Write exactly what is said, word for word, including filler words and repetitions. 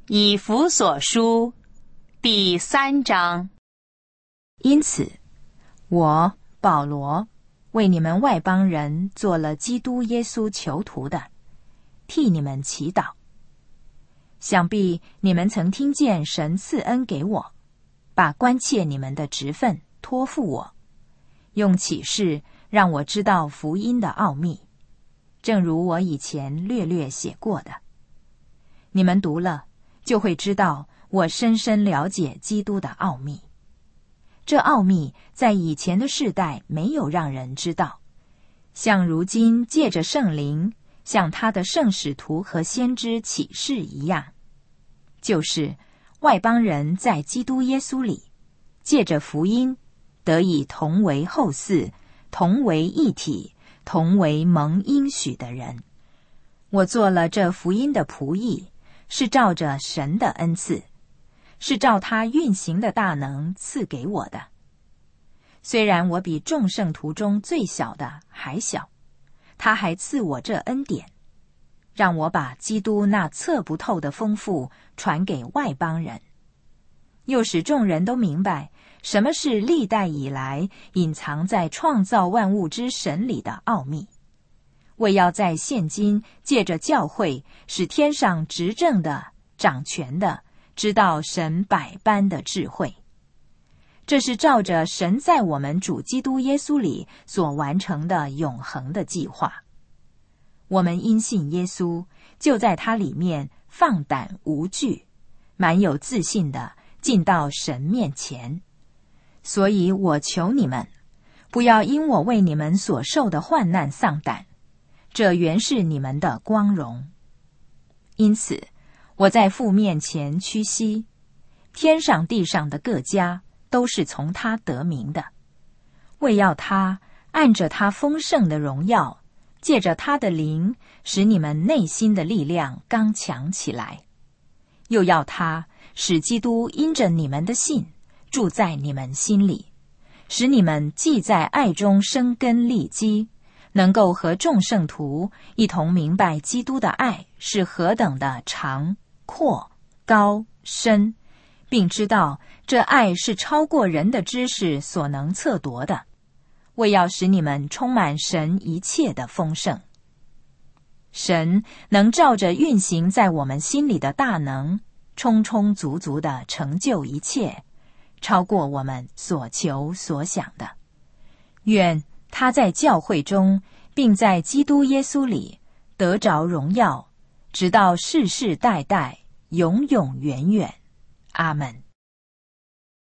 以弗所书第三章。 因此，我保罗为你们外邦人做了基督耶稣囚徒的，替你们祈祷。想必你们曾听见神赐恩给我，把关切你们的职分托付我，用启示让我知道福音的奥秘，正如我以前略略写过的。你们读了，就会知道我深深了解基督的奥秘。这奥秘在以前的世代没有让人知道，像如今借着圣灵向他的圣使徒和先知启示一样，就是外邦人在基督耶稣里借着福音得以同为后嗣，同为一体，同为蒙应许的人。我做了这福音的仆役，是照着神的恩赐，是照他运行的大能赐给我的。虽然我比众圣徒中最小的还小，他还赐我这恩典，让我把基督那测不透的丰富传给外邦人，又使众人都明白什么是历代以来隐藏在创造万物之神里的奥秘，为要在现今借着教会使天上执政的掌权的知道神百般的智慧。这是照着神在我们主基督耶稣里所完成的永恒的计划。我们因信耶稣，就在他里面放胆无惧，满有自信的进到神面前。所以我求你们，不要因我为你们所受的患难丧胆，这原是你们的光荣。因此，我在父面前屈膝，天上地上的各家都是从他得名的，为要他按着他丰盛的荣耀，借着他的灵，使你们内心的力量刚强起来，又要他使基督因着你们的信住在你们心里，使你们既在爱中生根立基，能够和众圣徒一同明白基督的爱是何等的长、阔、高、深，并知道这爱是超过人的知识所能测度的，为要使你们充满神一切的丰盛。神能照着运行在我们心里的大能，充充足足地成就一切，超过我们所求所想的。愿他在教会中，并在基督耶稣里得着荣耀，直到世世代代，永永远远。阿们。